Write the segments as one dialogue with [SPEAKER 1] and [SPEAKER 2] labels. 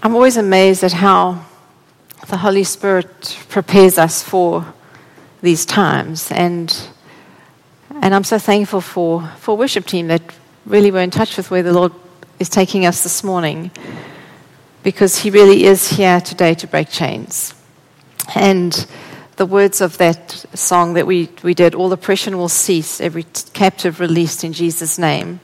[SPEAKER 1] I'm always amazed at how the Holy Spirit prepares us for these times. And I'm so thankful for worship team that really were in touch with where the Lord is taking us this morning, because He really is here today to break chains. And the words of that song that we did, all oppression will cease, every captive released in Jesus' name,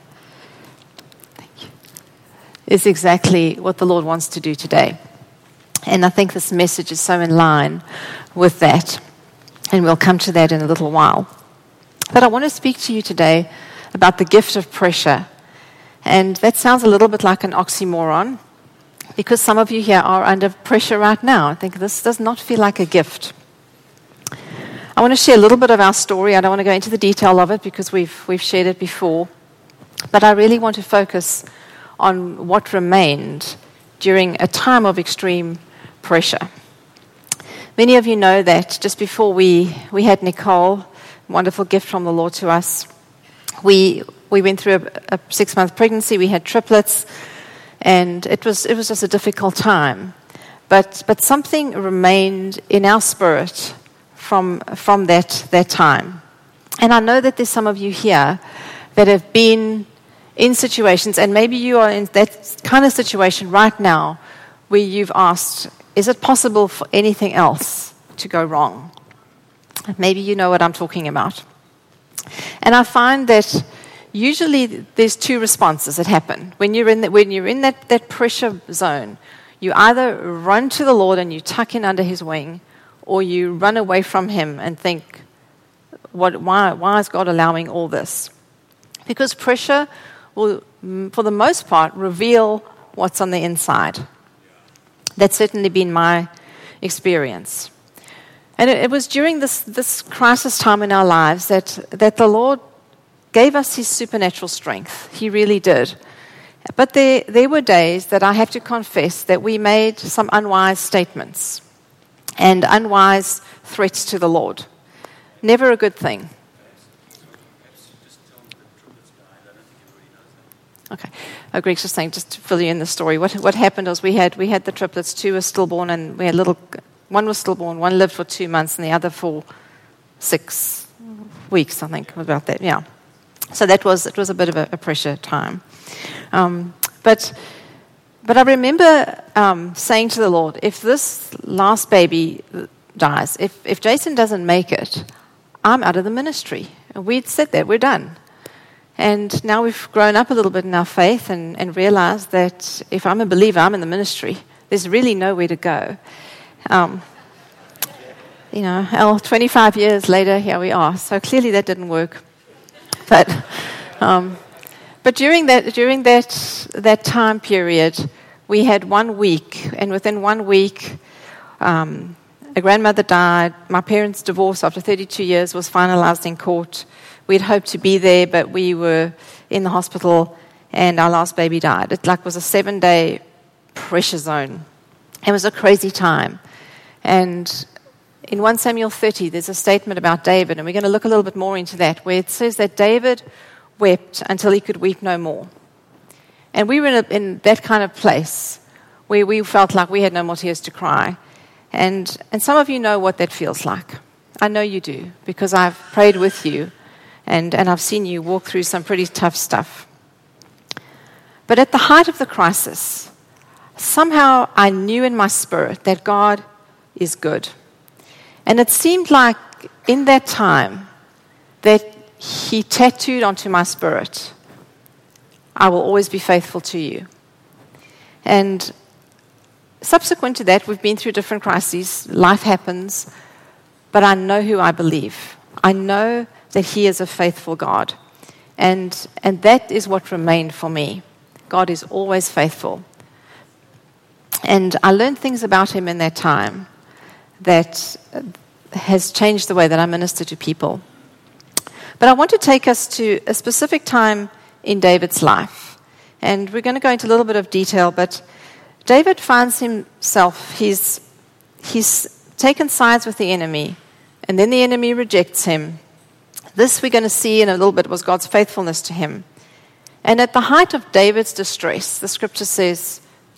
[SPEAKER 1] is exactly what the Lord wants to do today. And I think this message is so in line with that. And we'll come to that in a little while. But I want to speak to you today about the gift of pressure. And that sounds a little bit like an oxymoron, because some of you here are under pressure right now. I think this does not feel like a gift. I want to share a little bit of our story. I don't want to go into the detail of it because we've shared it before. But I really want to focus on what remained during a time of extreme pressure. Many of you know that just before we had Nicole, wonderful gift from the Lord to us, we went through a 6-month pregnancy. We had triplets, and it was just a difficult time. But something remained in our spirit from that time. And I know that there's some of you here that have been in situations, and maybe you are in that kind of situation right now where you've asked, is it possible for anything else to go wrong? Maybe you know what I'm talking about. And I find that usually there's two responses that happen. When you're in that pressure zone, you either run to the Lord and you tuck in under His wing, or you run away from Him and think, why is God allowing all this? Because pressure will, for the most part, reveal what's on the inside. That's certainly been my experience. And it was during this crisis time in our lives that the Lord gave us His supernatural strength. He really did. But there were days that I have to confess that we made some unwise statements and unwise threats to the Lord. Never a good thing. Okay. Greg's just saying, just to fill you in the story, what happened was we had the triplets. 2 were stillborn, and we had one was stillborn, one lived for 2 months, and the other for 6 weeks, I think, about that, yeah. So it was a bit of a pressure time. But I remember saying to the Lord, if this last baby dies, if Jason doesn't make it, I'm out of the ministry. And we'd said that, we're done. And now we've grown up a little bit in our faith and realized that if I'm a believer, I'm in the ministry. There's really nowhere to go. 25 years later, here we are. So clearly that didn't work. But during that time period, we had 1 week, and within 1 week, a grandmother died. My parents' divorce after 32 years was finalized in court. We'd hoped to be there, but we were in the hospital, and our last baby died. It was a 7-day pressure zone. It was a crazy time. And in 1 Samuel 30, there's a statement about David, and we're going to look a little bit more into that, where it says that David wept until he could weep no more. And we were in that kind of place where we felt like we had no more tears to cry. And some of you know what that feels like. I know you do, because I've prayed with you. And I've seen you walk through some pretty tough stuff. But at the height of the crisis, somehow I knew in my spirit that God is good. And it seemed like in that time that He tattooed onto my spirit, I will always be faithful to you. And subsequent to that, we've been through different crises. Life happens. But I know who I believe. I know that He is a faithful God. And that is what remained for me. God is always faithful. And I learned things about Him in that time that has changed the way that I minister to people. But I want to take us to a specific time in David's life. And we're going to go into a little bit of detail, but David finds himself, he's taken sides with the enemy, and then the enemy rejects him. This we're going to see in a little bit was God's faithfulness to him. And at the height of David's distress, the scripture says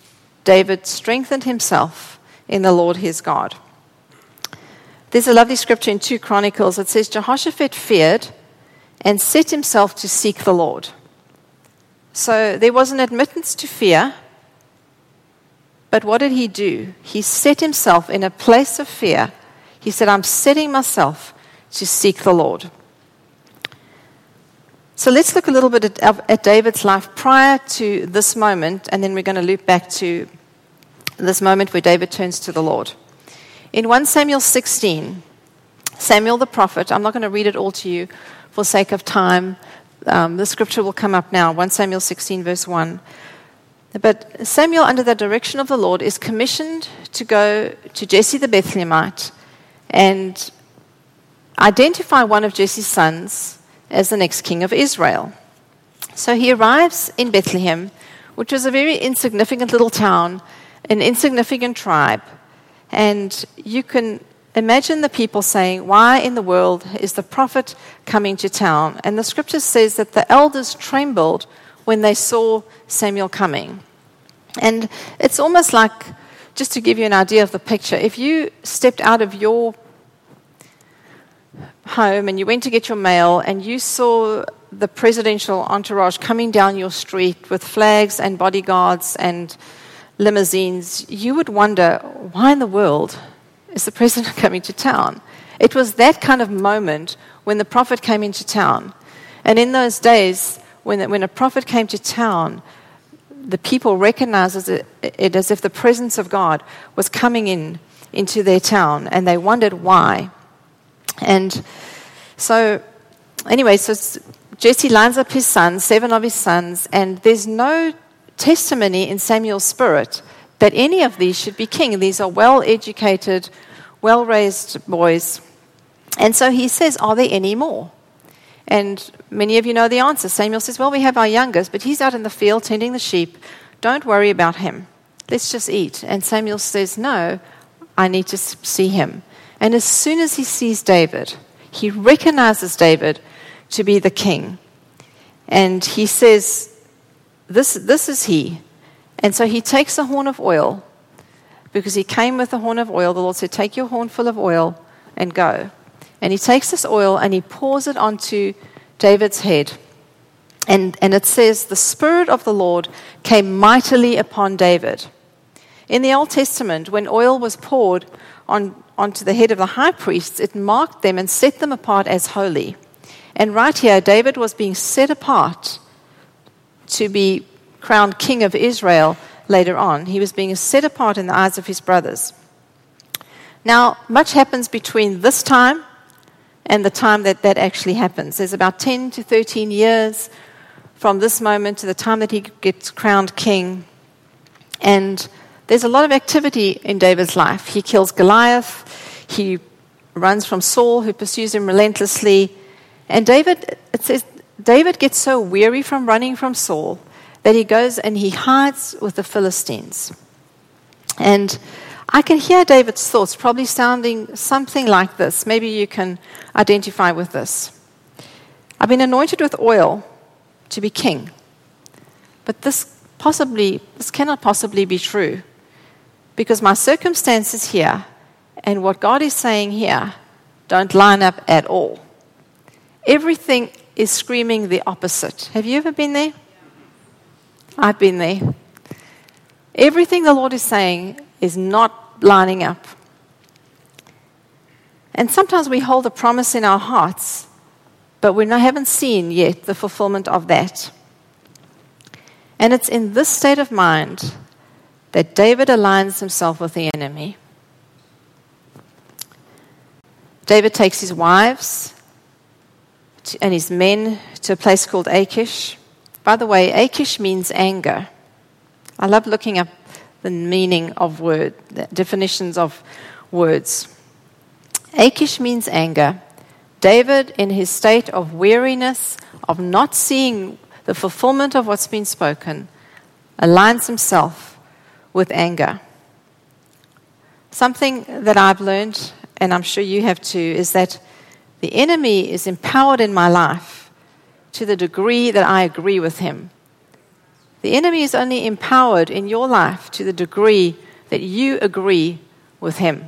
[SPEAKER 1] David strengthened himself in the Lord his God. There's a lovely scripture in 2 Chronicles. It says, Jehoshaphat feared and set himself to seek the Lord. So there was an admittance to fear, but what did he do? He set himself in a place of fear. He said, I'm setting myself to seek the Lord. So let's look a little bit at David's life prior to this moment, and then we're going to loop back to this moment where David turns to the Lord. In 1 Samuel 16, Samuel the prophet, I'm not going to read it all to you for sake of time. The scripture will come up now, 1 Samuel 16, verse 1. But Samuel, under the direction of the Lord, is commissioned to go to Jesse the Bethlehemite and identify one of Jesse's sons as the next king of Israel. So he arrives in Bethlehem, which was a very insignificant little town, an insignificant tribe. And you can imagine the people saying, why in the world is the prophet coming to town? And the scripture says that the elders trembled when they saw Samuel coming. And it's almost like, just to give you an idea of the picture, if you stepped out of your home and you went to get your mail and you saw the presidential entourage coming down your street with flags and bodyguards and limousines, you would wonder, why in the world is the president coming to town? It was that kind of moment when the prophet came into town. And in those days, when a prophet came to town, the people recognized it as if the presence of God was coming into their town, and they wondered why. And so, anyway, so Jesse lines up his sons, 7 of his sons, and there's no testimony in Samuel's spirit that any of these should be king. These are well-educated, well-raised boys. And so he says, are there any more? And many of you know the answer. Samuel says, well, we have our youngest, but he's out in the field tending the sheep. Don't worry about him. Let's just eat. And Samuel says, no, I need to see him. And as soon as he sees David, he recognizes David to be the king. And he says, this is he. And so he takes a horn of oil, because he came with a horn of oil. The Lord said, take your horn full of oil and go. And he takes this oil and he pours it onto David's head. And it says, the Spirit of the Lord came mightily upon David. In the Old Testament, when oil was poured onto the head of the high priests, it marked them and set them apart as holy. And right here, David was being set apart to be crowned king of Israel later on. He was being set apart in the eyes of his brothers. Now, much happens between this time and the time that actually happens. There's about 10 to 13 years from this moment to the time that he gets crowned king. And there's a lot of activity in David's life. He kills Goliath. He runs from Saul, who pursues him relentlessly. And David, it says, David gets so weary from running from Saul that he goes and he hides with the Philistines. And I can hear David's thoughts probably sounding something like this. Maybe you can identify with this. I've been anointed with oil to be king. But this cannot possibly be true, because my circumstances here and what God is saying here don't line up at all. Everything is screaming the opposite. Have you ever been there? I've been there. Everything the Lord is saying is not lining up. And sometimes we hold a promise in our hearts, but we haven't seen yet the fulfillment of that. And it's in this state of mind that David aligns himself with the enemy. David takes his wives and his men to a place called Achish. By the way, Achish means anger. I love looking up the meaning of the definitions of words. Achish means anger. David, in his state of weariness, of not seeing the fulfillment of what's been spoken, aligns himself with anger. Something that I've learned, and I'm sure you have too, is that the enemy is empowered in my life to the degree that I agree with him. The enemy is only empowered in your life to the degree that you agree with him.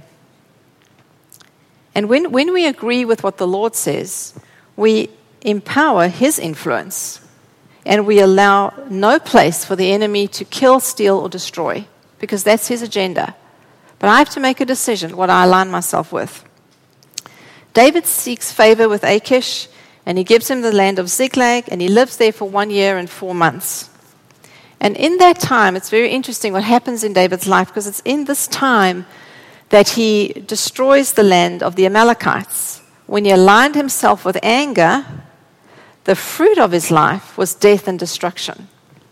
[SPEAKER 1] And when we agree with what the Lord says, we empower his influence, and we allow no place for the enemy to kill, steal, or destroy, because that's his agenda. But I have to make a decision what I align myself with. David seeks favor with Achish, and he gives him the land of Ziklag, and he lives there for 1 year and 4 months. And in that time, it's very interesting what happens in David's life, because it's in this time that he destroys the land of the Amalekites. When he aligned himself with anger, the fruit of his life was death and destruction.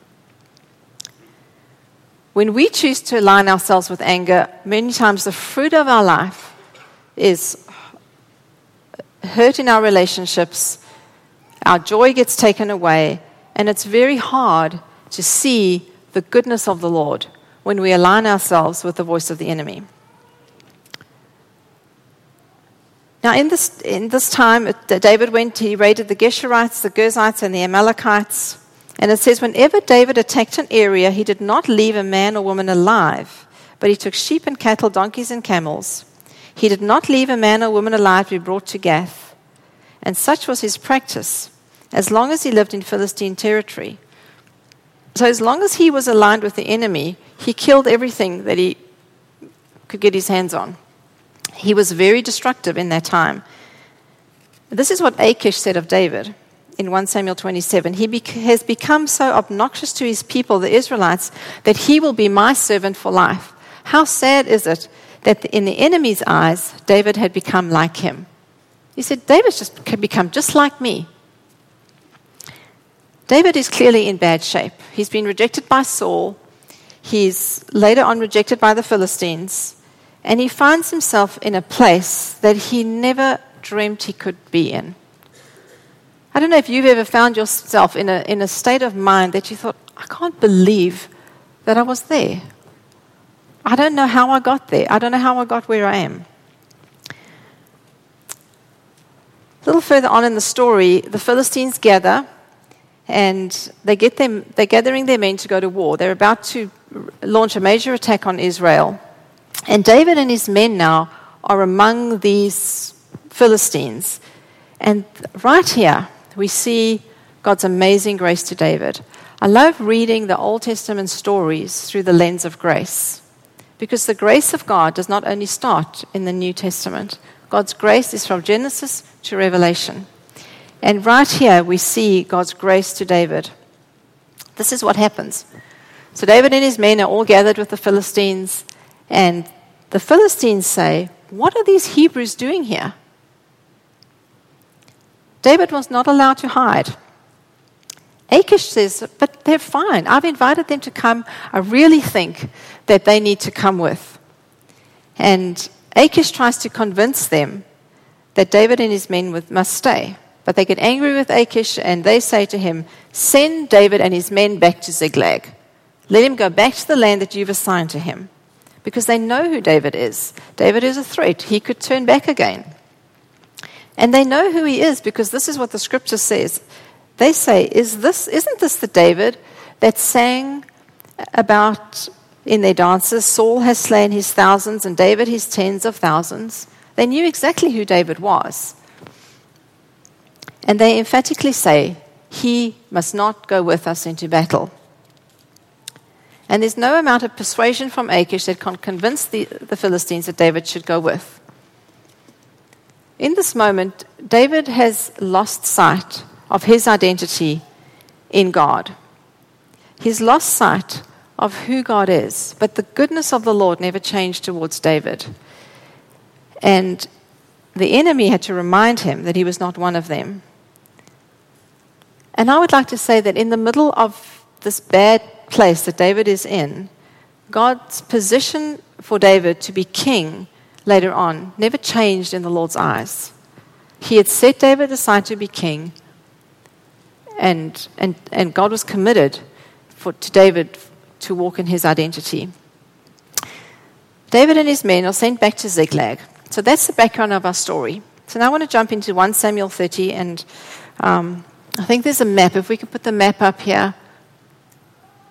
[SPEAKER 1] When we choose to align ourselves with anger, many times the fruit of our life is hurt in our relationships, our joy gets taken away, and it's very hard to see the goodness of the Lord when we align ourselves with the voice of the enemy. Now, in this time, David he raided the Geshurites, the Girzites, and the Amalekites. And it says, whenever David attacked an area, he did not leave a man or woman alive, but he took sheep and cattle, donkeys and camels. He did not leave a man or woman alive to be brought to Gath. And such was his practice, as long as he lived in Philistine territory. So as long as he was aligned with the enemy, he killed everything that he could get his hands on. He was very destructive in that time. This is what Achish said of David in 1 Samuel 27. He has become so obnoxious to his people, the Israelites, that he will be my servant for life. How sad is it that in the enemy's eyes, David had become like him. He said, David's just become just like me. David is clearly in bad shape. He's been rejected by Saul. He's later on rejected by the Philistines. And he finds himself in a place that he never dreamt he could be in. I don't know if you've ever found yourself in a state of mind that you thought, I can't believe that I was there. I don't know how I got there. I don't know how I got where I am. A little further on in the story, the Philistines gather, and they're gathering their men to go to war. They're about to launch a major attack on Israel. And David and his men now are among these Philistines. And right here, we see God's amazing grace to David. I love reading the Old Testament stories through the lens of grace, because the grace of God does not only start in the New Testament. God's grace is from Genesis to Revelation. And right here, we see God's grace to David. This is what happens. So David and his men are all gathered with the Philistines, and the Philistines say, what are these Hebrews doing here? David was not allowed to hide. Achish says, but they're fine. I've invited them to come. I really think that they need to come with. And Achish tries to convince them that David and his men must stay. But they get angry with Achish, and they say to him, send David and his men back to Ziklag. Let him go back to the land that you've assigned to him. Because they know who David is. David is a threat. He could turn back again. And they know who he is, because this is what the scripture says. They say, isn't this the David that sang about in their dances, Saul has slain his thousands and David his tens of thousands? They knew exactly who David was. And they emphatically say, he must not go with us into battle. And there's no amount of persuasion from Achish that can convince the Philistines that David should go with. In this moment, David has lost sight of his identity in God. He's lost sight of who God is, but the goodness of the Lord never changed towards David. And the enemy had to remind him that he was not one of them. And I would like to say that in the middle of this bad place that David is in, God's position for David to be king later on never changed in the Lord's eyes. He had set David aside to be king, and God was committed to David to walk in his identity. David and his men are sent back to Ziklag. So that's the background of our story. So now I want to jump into 1 Samuel 30, and I think there's a map. If we could put the map up here.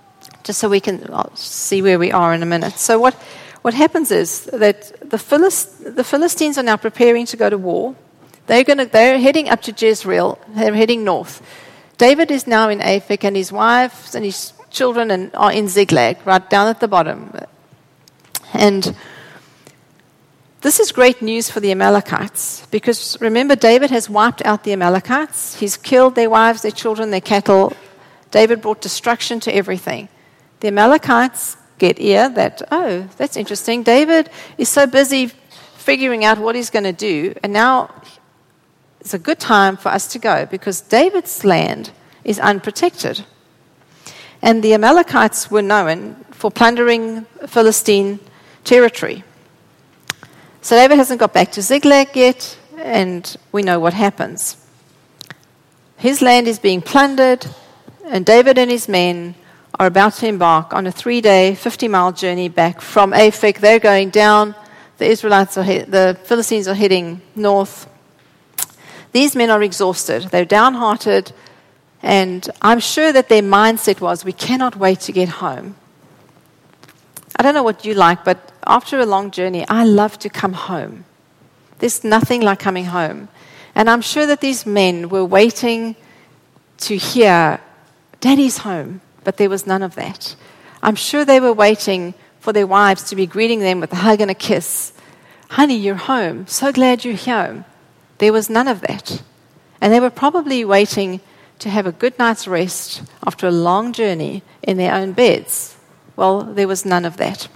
[SPEAKER 1] just so we can see where we are in a minute. So what happens is that the Philistines are now preparing to go to war. They're heading up to Jezreel. They're heading north. David is now in Aphek, and his wives and his children are in Ziklag, right down at the bottom. And this is great news for the Amalekites, because remember, David has wiped out the Amalekites. He's killed their wives, their children, their cattle. David brought destruction to everything. The Amalekites get ear that, oh, that's interesting. David is so busy figuring out what he's going to do, and now it's a good time for us to go, because David's land is unprotected. And the Amalekites were known for plundering Philistine territory. So David hasn't got back to Ziklag yet, and we know what happens. His land is being plundered, and David and his men are about to embark on a 3-day, 50-mile journey back from Aphek. They're going down. The Philistines are heading north. These men are exhausted. They're downhearted, and I'm sure that their mindset was, we cannot wait to get home. I don't know what you like, but after a long journey, I love to come home. There's nothing like coming home. And I'm sure that these men were waiting to hear, Daddy's home, but there was none of that. I'm sure they were waiting for their wives to be greeting them with a hug and a kiss. Honey, you're home. So glad you're home. There was none of that. And they were probably waiting to have a good night's rest after a long journey in their own beds. Well, there was none of that.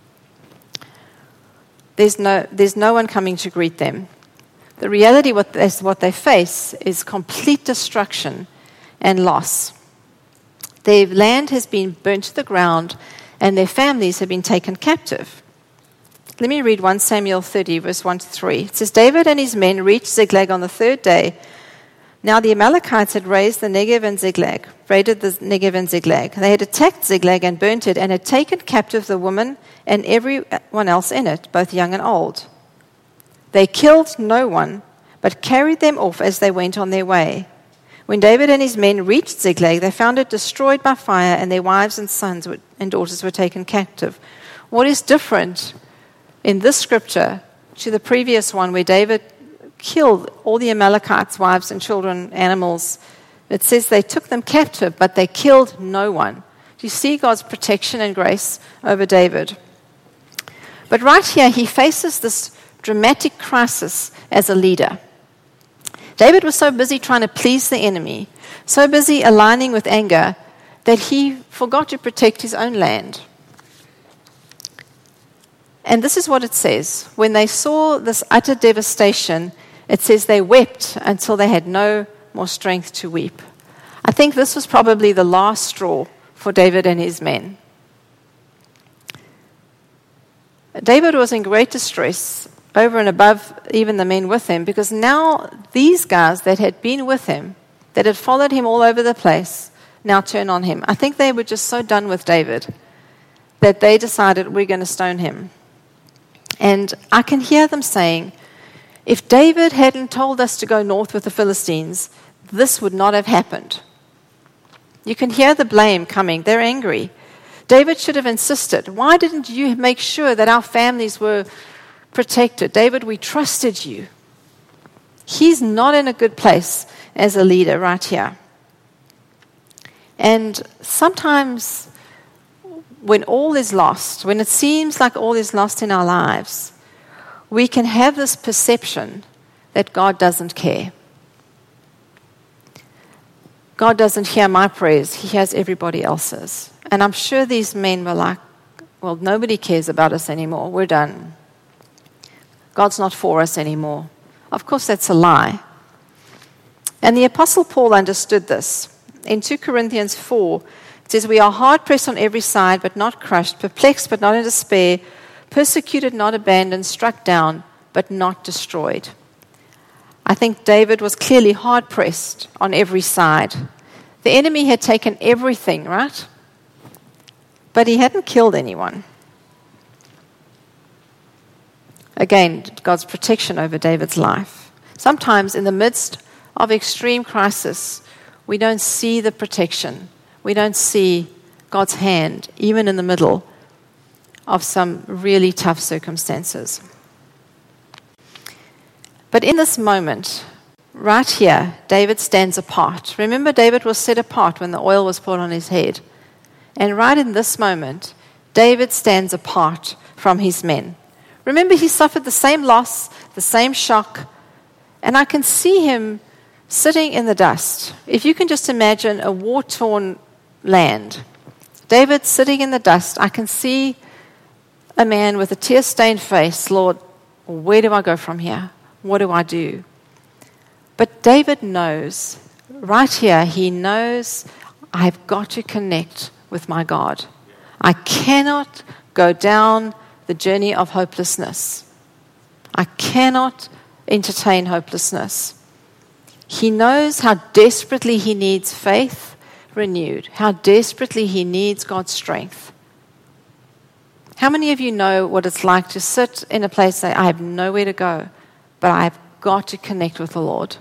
[SPEAKER 1] There's no one coming to greet them. The reality what they face is complete destruction and loss. Their land has been burnt to the ground, and their families have been taken captive. Let me read 1 Samuel 30, verse 1 to 3. It says, David and his men reached Ziklag on the 3rd day. Now the Amalekites had raided the Negev and Ziklag. They had attacked Ziklag and burnt it, and had taken captive the woman and everyone else in it, both young and old. They killed no one, but carried them off as they went on their way. When David and his men reached Ziklag, they found it destroyed by fire, and their wives and sons and daughters were taken captive. What is different in this scripture to the previous one where David killed all the Amalekites' wives and children, animals? It says they took them captive, but they killed no one. Do you see God's protection and grace over David? But right here, he faces this dramatic crisis as a leader. David was so busy trying to please the enemy, so busy aligning with anger, that he forgot to protect his own land. And this is what it says. When they saw this utter devastation, it says they wept until they had no more strength to weep. I think this was probably the last straw for David and his men. David was in great distress, over and above even the men with him, because now these guys that had been with him, that had followed him all over the place, now turn on him. I think they were just so done with David that they decided, we're going to stone him. And I can hear them saying, if David hadn't told us to go north with the Philistines, this would not have happened. You can hear the blame coming. They're angry. David should have insisted. Why didn't you make sure that our families were protected? David, we trusted you. He's not in a good place as a leader right here. And sometimes when all is lost, when it seems like all is lost in our lives, we can have this perception that God doesn't care. God doesn't hear my prayers. He hears everybody else's. And I'm sure these men were like, well, nobody cares about us anymore. We're done. God's not for us anymore. Of course, that's a lie. And the Apostle Paul understood this. In 2 Corinthians 4, it says, we are hard-pressed on every side, but not crushed, perplexed, but not in despair, persecuted, not abandoned, struck down, but not destroyed. I think David was clearly hard-pressed on every side. The enemy had taken everything, right? But he hadn't killed anyone. Again, God's protection over David's life. Sometimes in the midst of extreme crisis, we don't see the protection. We don't see God's hand, even in the middle of some really tough circumstances. But in this moment, right here, David stands apart. Remember, David was set apart when the oil was poured on his head. And right in this moment, David stands apart from his men. Remember, he suffered the same loss, the same shock, and I can see him sitting in the dust. If you can just imagine a war-torn land, David sitting in the dust, I can see a man with a tear-stained face. Lord, where do I go from here? What do I do? But David knows, right here, he knows, I've got to connect with my God. I cannot go down the journey of hopelessness. I cannot entertain hopelessness. He knows how desperately he needs faith renewed, how desperately he needs God's strength. How many of you know what it's like to sit in a place and say, I have nowhere to go, but I've got to connect with the Lord?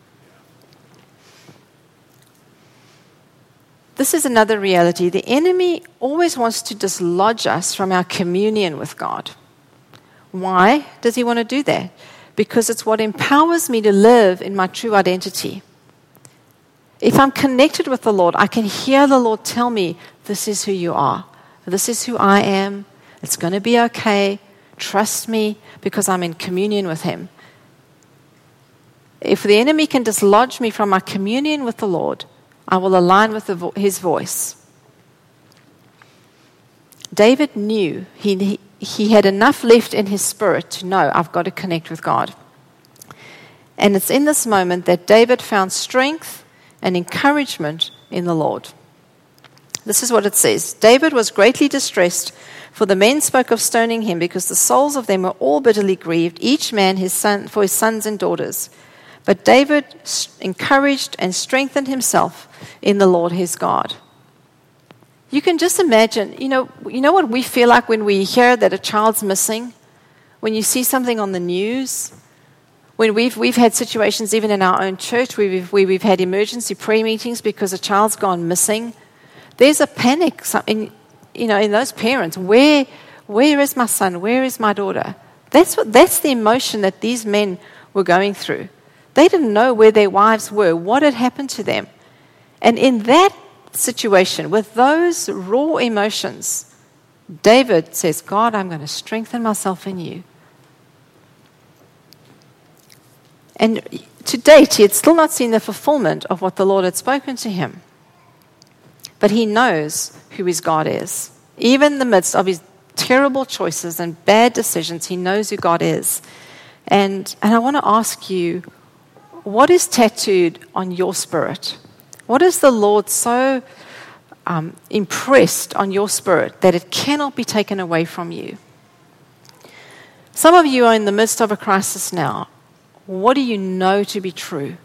[SPEAKER 1] This is another reality. The enemy always wants to dislodge us from our communion with God. Why does he want to do that? Because it's what empowers me to live in my true identity. If I'm connected with the Lord, I can hear the Lord tell me, this is who you are. This is who I am. It's going to be okay. Trust me, because I'm in communion with him. If the enemy can dislodge me from my communion with the Lord, I will align with his voice. David knew he had enough left in his spirit to know, I've got to connect with God. And it's in this moment that David found strength and encouragement in the Lord. This is what it says. David was greatly distressed, for the men spoke of stoning him, because the souls of them were all bitterly grieved, each man for his sons and daughters. But David encouraged and strengthened himself in the Lord his God. You can just imagine, you know what we feel like when we hear that a child's missing? When you see something on the news? When we've had situations even in our own church where we've had emergency prayer meetings because a child's gone missing. There's a panic in those parents. Where is my son? Where is my daughter? That's the emotion that these men were going through. They didn't know where their wives were, what had happened to them. And in that situation, with those raw emotions, David says, God, I'm going to strengthen myself in you. And to date, he had still not seen the fulfillment of what the Lord had spoken to him. But he knows who his God is. Even in the midst of his terrible choices and bad decisions, he knows who God is. And I want to ask you, what is tattooed on your spirit? What is the Lord so impressed on your spirit that it cannot be taken away from you? Some of you are in the midst of a crisis now. What do you know to be true?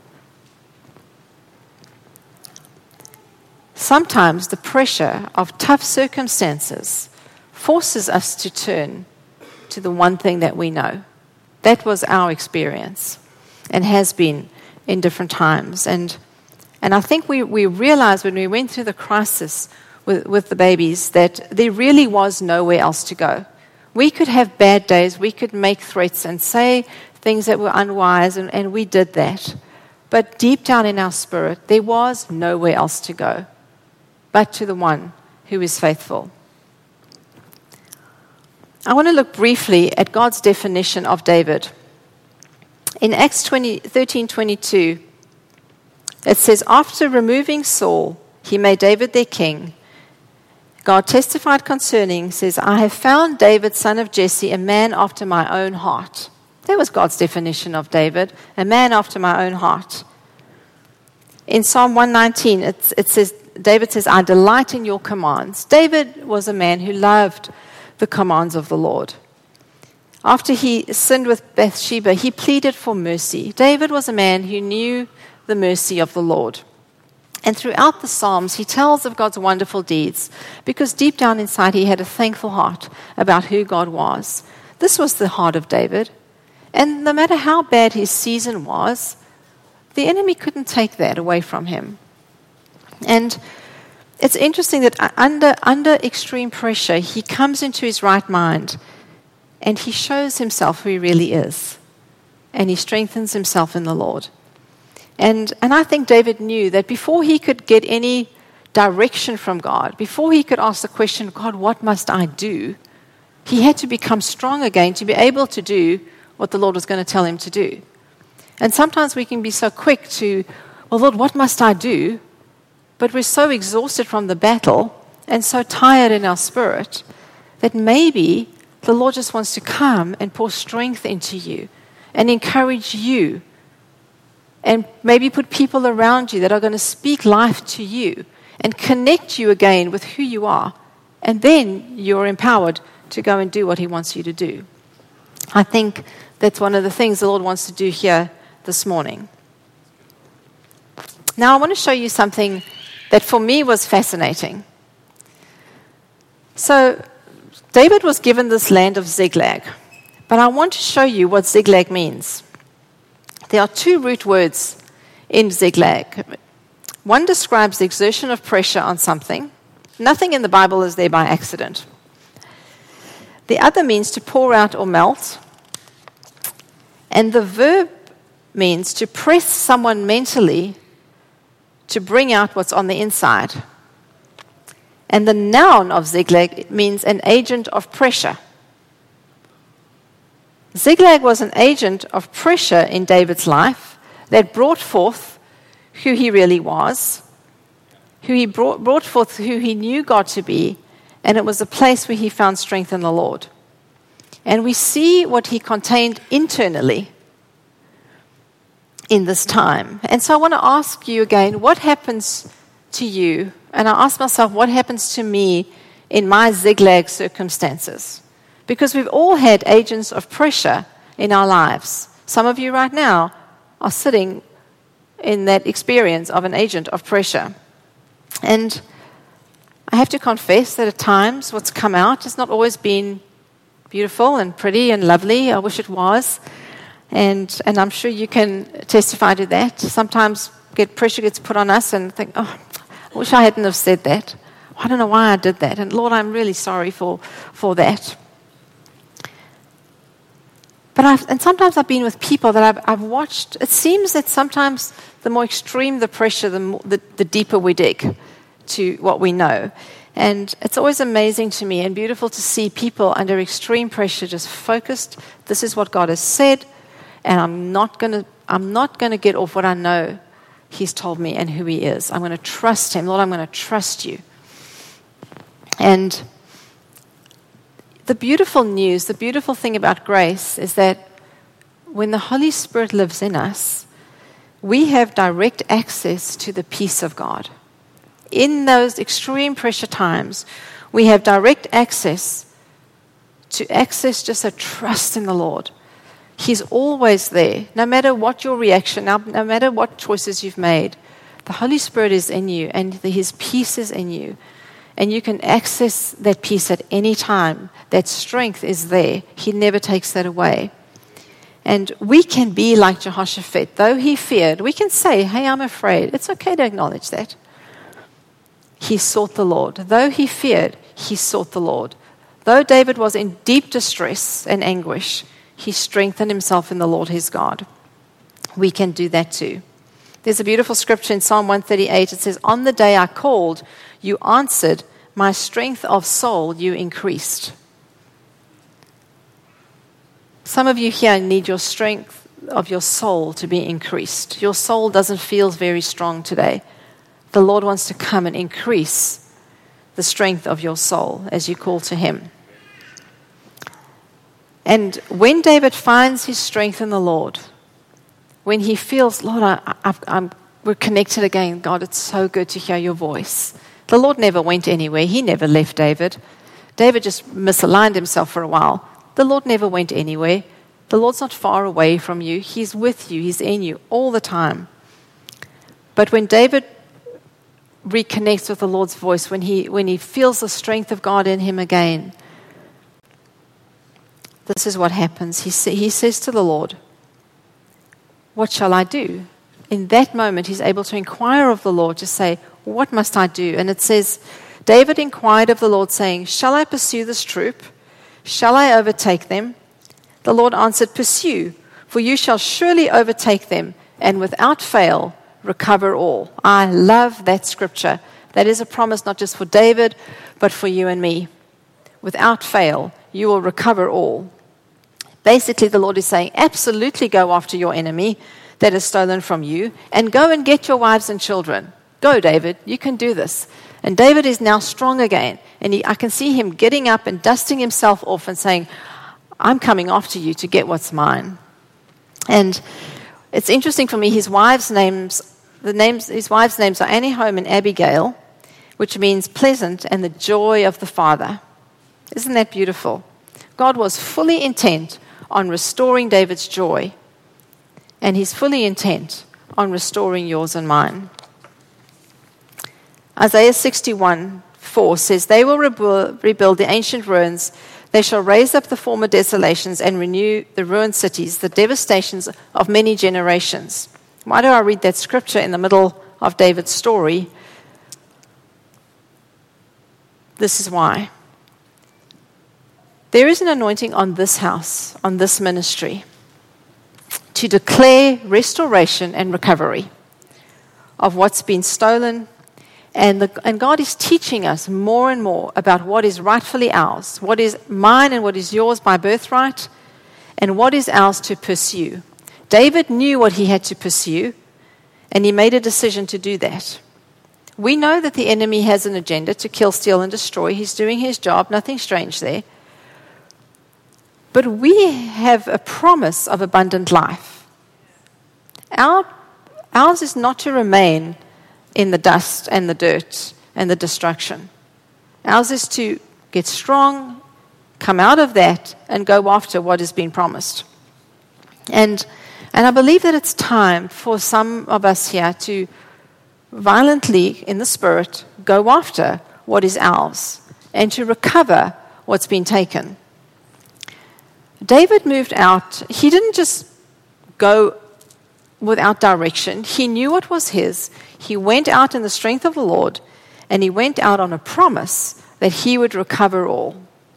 [SPEAKER 1] Sometimes the pressure of tough circumstances forces us to turn to the one thing that we know. That was our experience and has been in different times. And I think we realized when we went through the crisis with the babies that there really was nowhere else to go. We could have bad days, we could make threats and say things that were unwise, and we did that. But deep down in our spirit, there was nowhere else to go but to the one who is faithful. I want to look briefly at God's definition of David. In Acts 13:22, it says, after removing Saul, he made David their king. God testified concerning, says, I have found David, son of Jesse, a man after my own heart. That was God's definition of David, a man after my own heart. In Psalm 119, it says, David says, I delight in your commands. David was a man who loved the commands of the Lord. After he sinned with Bathsheba, he pleaded for mercy. David was a man who knew the mercy of the Lord. And throughout the Psalms, he tells of God's wonderful deeds, because deep down inside he had a thankful heart about who God was. This was the heart of David. And no matter how bad his season was, the enemy couldn't take that away from him. And it's interesting that under extreme pressure, he comes into his right mind and he shows himself who he really is. And he strengthens himself in the Lord. And I think David knew that before he could get any direction from God, before he could ask the question, God, what must I do? He had to become strong again to be able to do what the Lord was going to tell him to do. And sometimes we can be so quick to, well, Lord, what must I do? But we're so exhausted from the battle and so tired in our spirit that maybe the Lord just wants to come and pour strength into you and encourage you and maybe put people around you that are going to speak life to you and connect you again with who you are. And then you're empowered to go and do what he wants you to do. I think that's one of the things the Lord wants to do here this morning. Now I want to show you something that for me was fascinating. So David was given this land of Ziklag, but I want to show you what Ziklag means. There are two root words in Ziklag. One describes the exertion of pressure on something. Nothing in the Bible is there by accident. The other means to pour out or melt. And the verb means to press someone mentally to bring out what's on the inside. And the noun of Ziklag means an agent of pressure. Ziklag was an agent of pressure in David's life that brought forth who he really was, who he brought forth who he knew God to be, and it was a place where he found strength in the Lord. And we see what he contained internally in this time. And so I want to ask you again, what happens to you? And I ask myself, what happens to me in my Ziklag circumstances? Because we've all had agents of pressure in our lives. Some of you right now are sitting in that experience of an agent of pressure. And I have to confess that at times what's come out has not always been beautiful and pretty and lovely. I wish it was. And I'm sure you can testify to that. Sometimes pressure gets put on us and think, oh, I wish I hadn't have said that. I don't know why I did that. And Lord, I'm really sorry for that. But sometimes I've been with people that I've watched. It seems that sometimes the more extreme the pressure, the deeper we dig to what we know. And it's always amazing to me and beautiful to see people under extreme pressure just focused. This is what God has said, and I'm not going to get off what I know He's told me and who He is. I'm going to trust Him. Lord, I'm going to trust You. And the beautiful news, the beautiful thing about grace is that when the Holy Spirit lives in us, we have direct access to the peace of God. In those extreme pressure times, we have direct access to just a trust in the Lord. He's always there, no matter what your reaction, no matter what choices you've made. The Holy Spirit is in you, and His peace is in you. And you can access that peace at any time. That strength is there. He never takes that away. And we can be like Jehoshaphat. Though he feared, we can say, hey, I'm afraid. It's okay to acknowledge that. He sought the Lord. Though he feared, he sought the Lord. Though David was in deep distress and anguish, he strengthened himself in the Lord his God. We can do that too. There's a beautiful scripture in Psalm 138. It says, on the day I called, you answered, my strength of soul you increased. Some of you here need your strength of your soul to be increased. Your soul doesn't feel very strong today. The Lord wants to come and increase the strength of your soul as you call to Him. And when David finds his strength in the Lord, when he feels, Lord, we're connected again. God, it's so good to hear your voice. The Lord never went anywhere. He never left David. David just misaligned himself for a while. The Lord never went anywhere. The Lord's not far away from you. He's with you. He's in you all the time. But when David reconnects with the Lord's voice, when he feels the strength of God in him again, this is what happens. He says to the Lord, what shall I do? In that moment, he's able to inquire of the Lord to say, what must I do? And it says, David inquired of the Lord, saying, shall I pursue this troop? Shall I overtake them? The Lord answered, pursue, for you shall surely overtake them, and without fail recover all. I love that scripture. That is a promise not just for David, but for you and me. Without fail, you will recover all. Basically, the Lord is saying, absolutely go after your enemy that is stolen from you, and go and get your wives and children. Go, David, you can do this. And David is now strong again, and I can see him getting up and dusting himself off and saying, I'm coming after you to get what's mine. And it's interesting for me, his wives' names are Ahinoam and Abigail, which means pleasant and the joy of the Father. Isn't that beautiful? God was fully intent on restoring David's joy, and he's fully intent on restoring yours and mine. Isaiah 61:4 says, they will rebuild the ancient ruins. They shall raise up the former desolations and renew the ruined cities, the devastations of many generations. Why do I read that scripture in the middle of David's story? This is why. There is an anointing on this house, on this ministry, to declare restoration and recovery of what's been stolen. And God is teaching us more and more about what is rightfully ours, what is mine and what is yours by birthright, and what is ours to pursue. David knew what he had to pursue, and he made a decision to do that. We know that the enemy has an agenda to kill, steal, and destroy. He's doing his job, nothing strange there. But we have a promise of abundant life. Ours is not to remain in the dust and the dirt and the destruction. Ours is to get strong, come out of that, and go after what has been promised. And I believe that it's time for some of us here to violently, in the spirit, go after what is ours and to recover what's been taken. David moved out. He didn't just go without direction. He knew what was his. He went out in the strength of the Lord, and he went out on a promise that he would recover all.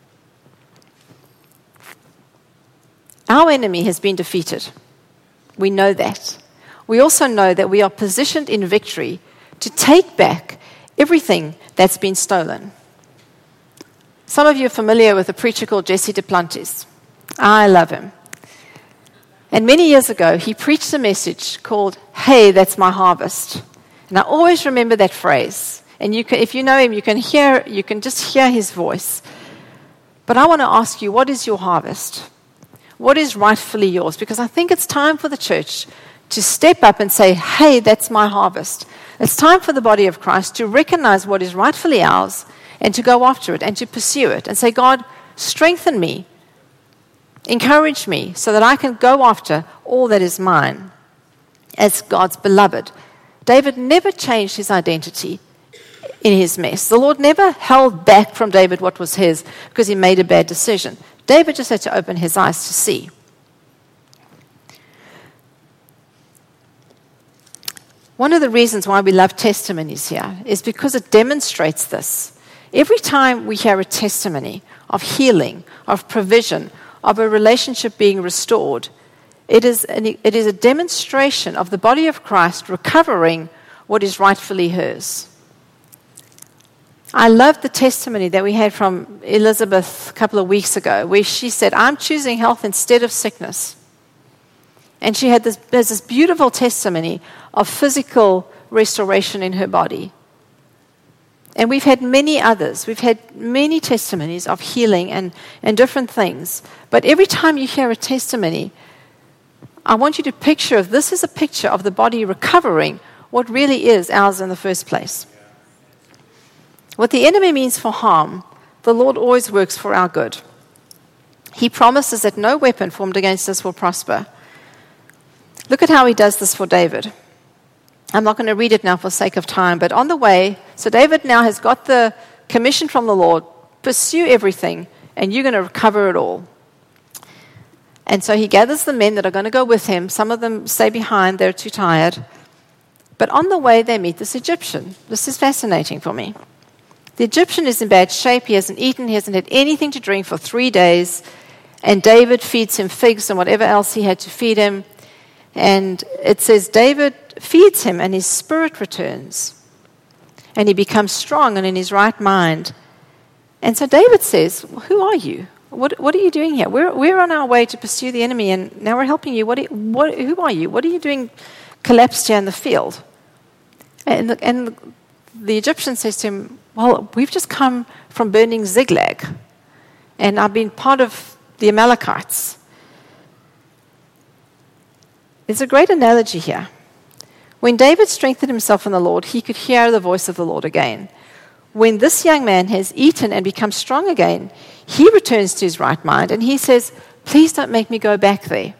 [SPEAKER 1] Our enemy has been defeated. We know that. We also know that we are positioned in victory to take back everything that's been stolen. Some of you are familiar with a preacher called Jesse Duplantis. I love him. And many years ago, he preached a message called, "Hey, that's my harvest." And I always remember that phrase. And if you know him, you can just hear his voice. But I want to ask you, what is your harvest? What is rightfully yours? Because I think it's time for the church to step up and say, "Hey, that's my harvest." It's time for the body of Christ to recognize what is rightfully ours and to go after it and to pursue it and say, "God, strengthen me. Encourage me so that I can go after all that is mine as God's beloved." David never changed his identity in his mess. The Lord never held back from David what was his because he made a bad decision. David just had to open his eyes to see. One of the reasons why we love testimonies here is because it demonstrates this. Every time we hear a testimony of healing, of provision, of a relationship being restored, it is a demonstration of the body of Christ recovering what is rightfully hers. I love the testimony that we had from Elizabeth a couple of weeks ago, where she said, "I'm choosing health instead of sickness." And she had this beautiful testimony of physical restoration in her body. And we've had many others. We've had many testimonies of healing and different things. But every time you hear a testimony, I want you to picture, if this is a picture of the body recovering what really is ours in the first place. What the enemy means for harm, the Lord always works for our good. He promises that no weapon formed against us will prosper. Look at how he does this for David. I'm not going to read it now for sake of time, but on the way, so David now has got the commission from the Lord, pursue everything, and you're going to recover it all. And so he gathers the men that are going to go with him. Some of them stay behind, they're too tired. But on the way, they meet this Egyptian. This is fascinating for me. The Egyptian is in bad shape. He hasn't eaten. He hasn't had anything to drink for 3 days. And David feeds him figs and whatever else he had to feed him. And it says David feeds him and his spirit returns. And he becomes strong and in his right mind. And so David says, who are you? What are you doing here? We're on our way to pursue the enemy, and now we're helping you. Who are you? What are you doing collapsed here in the field? And the Egyptian says to him, well, we've just come from burning Ziklag, and I've been part of the Amalekites. There's a great analogy here. When David strengthened himself in the Lord, he could hear the voice of the Lord again. When this young man has eaten and become strong again, he returns to his right mind and he says, please don't make me go back there.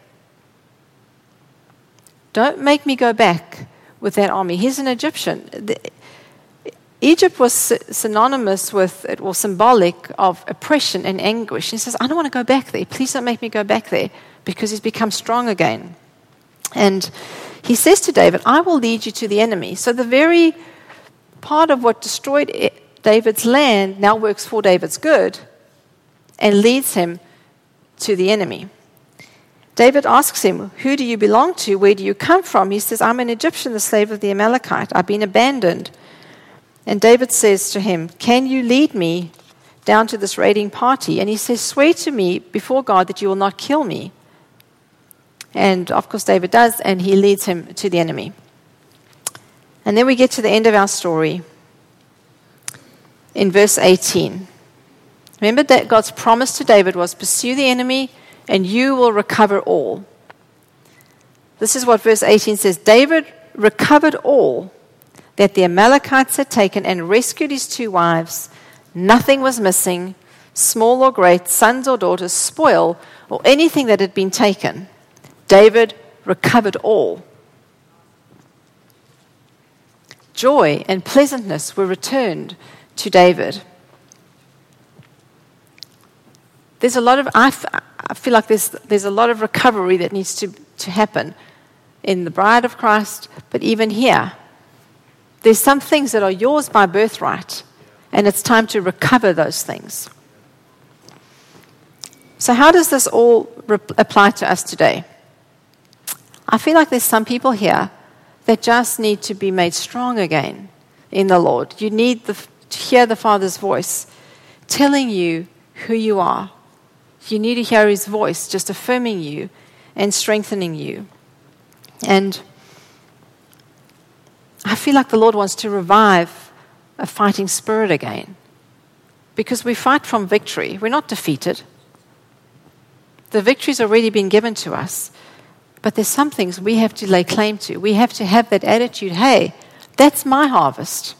[SPEAKER 1] Don't make me go back with that army. He's an Egyptian. Egypt was synonymous with, or symbolic of oppression and anguish. He says, I don't want to go back there. Please don't make me go back there, because he's become strong again. And he says to David, I will lead you to the enemy. So the very part of what destroyed David's land now works for David's good and leads him to the enemy. David asks him, who do you belong to? Where do you come from? He says, I'm an Egyptian, the slave of the Amalekite. I've been abandoned. And David says to him, can you lead me down to this raiding party? And he says, swear to me before God that you will not kill me. And of course David does, and he leads him to the enemy. And then we get to the end of our story in verse 18. Remember that God's promise to David was, pursue the enemy and you will recover all. This is what verse 18 says. David recovered all that the Amalekites had taken and rescued his 2 wives. Nothing was missing, small or great, sons or daughters, spoil, or anything that had been taken. David recovered all. Joy and pleasantness were returned to David. There's a lot of, I feel like there's a lot of recovery that needs to happen in the bride of Christ, but even here. There's some things that are yours by birthright, and it's time to recover those things. So how does this all apply to us today? I feel like there's some people here that just need to be made strong again in the Lord. You need to hear the Father's voice telling you who you are. You need to hear his voice just affirming you and strengthening you. And I feel like the Lord wants to revive a fighting spirit again, because we fight from victory. We're not defeated. The victory's already been given to us. But there's some things we have to lay claim to. We have to have that attitude, hey, that's my harvest.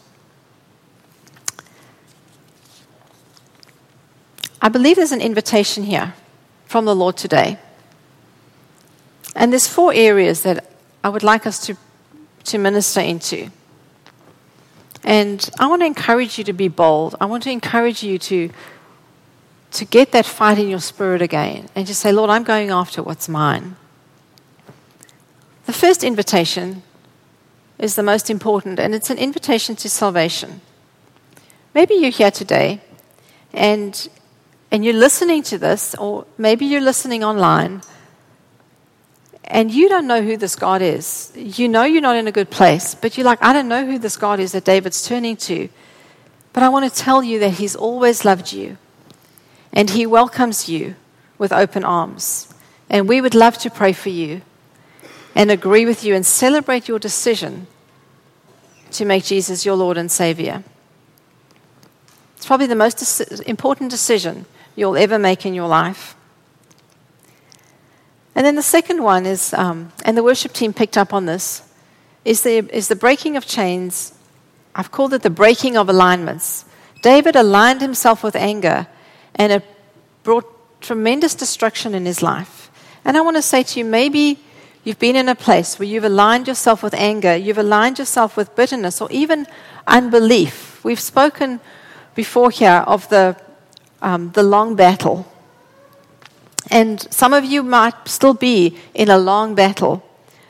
[SPEAKER 1] I believe there's an invitation here from the Lord today. And there's 4 areas that I would like us to minister into. And I want to encourage you to be bold. I want to encourage you to get that fight in your spirit again and just say, Lord, I'm going after what's mine. The first invitation is the most important, and it's an invitation to salvation. Maybe you're here today, and you're listening to this, or maybe you're listening online, and you don't know who this God is. You know you're not in a good place, but you're like, I don't know who this God is that David's turning to. But I want to tell you that he's always loved you, and he welcomes you with open arms. And we would love to pray for you and agree with you and celebrate your decision to make Jesus your Lord and Savior. It's probably the most important decision you'll ever make in your life. And then the second one is, and the worship team picked up on this, is the breaking of chains. I've called it the breaking of alignments. David aligned himself with anger, and it brought tremendous destruction in his life. And I want to say to you, maybe you've been in a place where you've aligned yourself with anger, you've aligned yourself with bitterness, or even unbelief. We've spoken before here of the long battle. And some of you might still be in a long battle.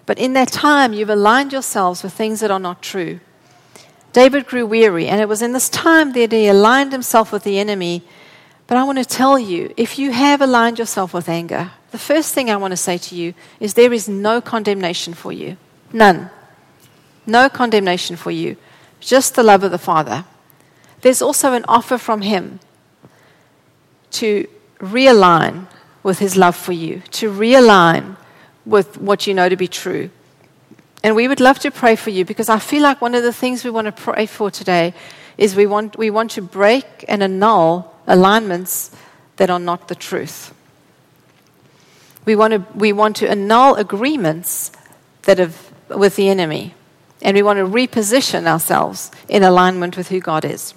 [SPEAKER 1] But in that time, you've aligned yourselves with things that are not true. David grew weary, and it was in this time that he aligned himself with the enemy. But I want to tell you, if you have aligned yourself with anger, the first thing I want to say to you is there is no condemnation for you. None. No condemnation for you. Just the love of the Father. There's also an offer from Him to realign with His love for you, to realign with what you know to be true. And we would love to pray for you, because I feel like one of the things we want to pray for today is we want to break and annul alignments that are not the truth. We want to annul agreements that have with the enemy, and we want to reposition ourselves in alignment with who God is.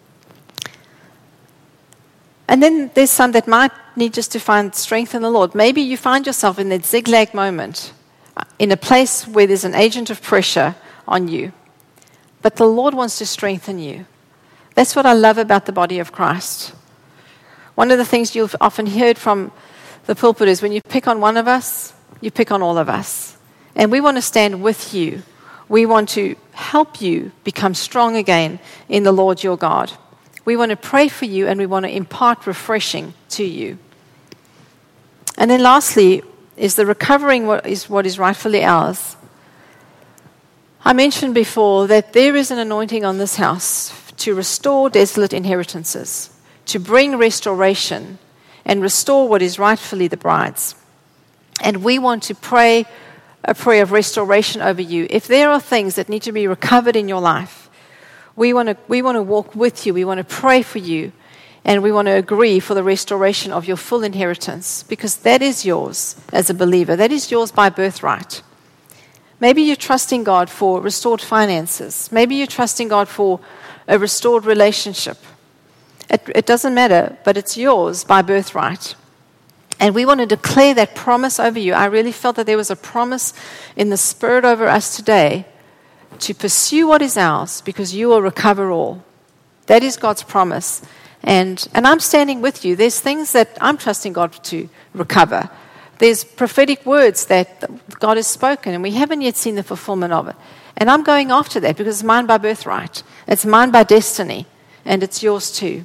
[SPEAKER 1] And then there's some that might need just to find strength in the Lord. Maybe you find yourself in that zigzag moment, in a place where there's an agent of pressure on you. But the Lord wants to strengthen you. That's what I love about the body of Christ. One of the things you've often heard from the pulpit is when you pick on one of us, you pick on all of us. And we want to stand with you. We want to help you become strong again in the Lord your God. We want to pray for you, and we want to impart refreshing to you. And then lastly is the recovering what is rightfully ours. I mentioned before that there is an anointing on this house to restore desolate inheritances, to bring restoration and restore what is rightfully the bride's. And we want to pray a prayer of restoration over you. If there are things that need to be recovered in your life, we want to walk with you. We want to pray for you. And we want to agree for the restoration of your full inheritance, because that is yours as a believer. That is yours by birthright. Maybe you're trusting God for restored finances. Maybe you're trusting God for a restored relationship. It doesn't matter, but it's yours by birthright. And we want to declare that promise over you. I really felt that there was a promise in the Spirit over us today to pursue what is ours, because you will recover all. That is God's promise. And I'm standing with you. There's things that I'm trusting God to recover. There's prophetic words that God has spoken, and we haven't yet seen the fulfillment of it. And I'm going after that because it's mine by birthright. It's mine by destiny, and it's yours too.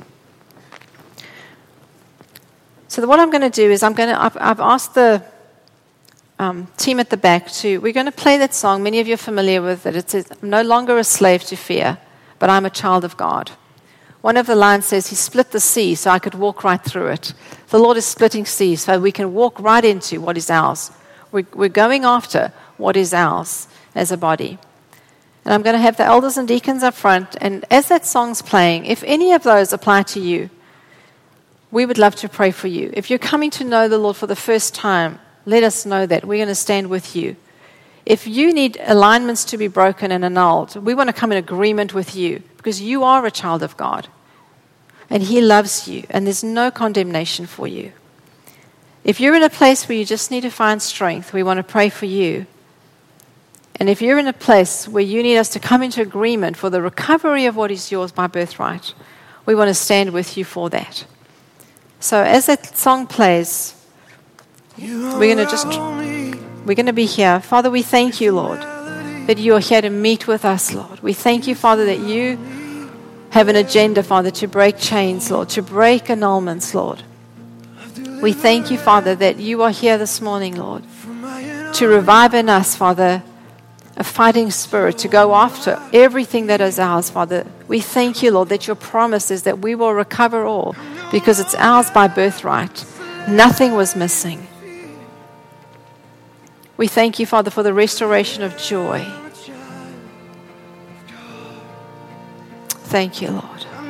[SPEAKER 1] So what I'm going to do is I've asked the team at the back we're going to play that song. Many of you are familiar with it. It says, "I'm no longer a slave to fear, but I'm a child of God." One of the lines says, "He split the sea so I could walk right through it." The Lord is splitting seas so we can walk right into what is ours. We're going after what is ours as a body. And I'm going to have the elders and deacons up front. And as that song's playing, if any of those apply to you, we would love to pray for you. If you're coming to know the Lord for the first time, let us know that. We're going to stand with you. If you need alignments to be broken and annulled, we want to come in agreement with you, because you are a child of God. And He loves you, and there's no condemnation for you. If you're in a place where you just need to find strength, we want to pray for you. And if you're in a place where you need us to come into agreement for the recovery of what is yours by birthright, we want to stand with you for that. So as that song plays, we're going to be here. Father, we thank you, Lord, that you are here to meet with us, Lord. We thank you, Father, that you have an agenda, Father, to break chains, Lord, to break annulments, Lord. We thank you, Father, that you are here this morning, Lord, to revive in us, Father, a fighting spirit, to go after everything that is ours, Father. We thank you, Lord, that your promise is that we will recover all, because it's ours by birthright. Nothing was missing. We thank you, Father, for the restoration of joy. Thank you, Lord.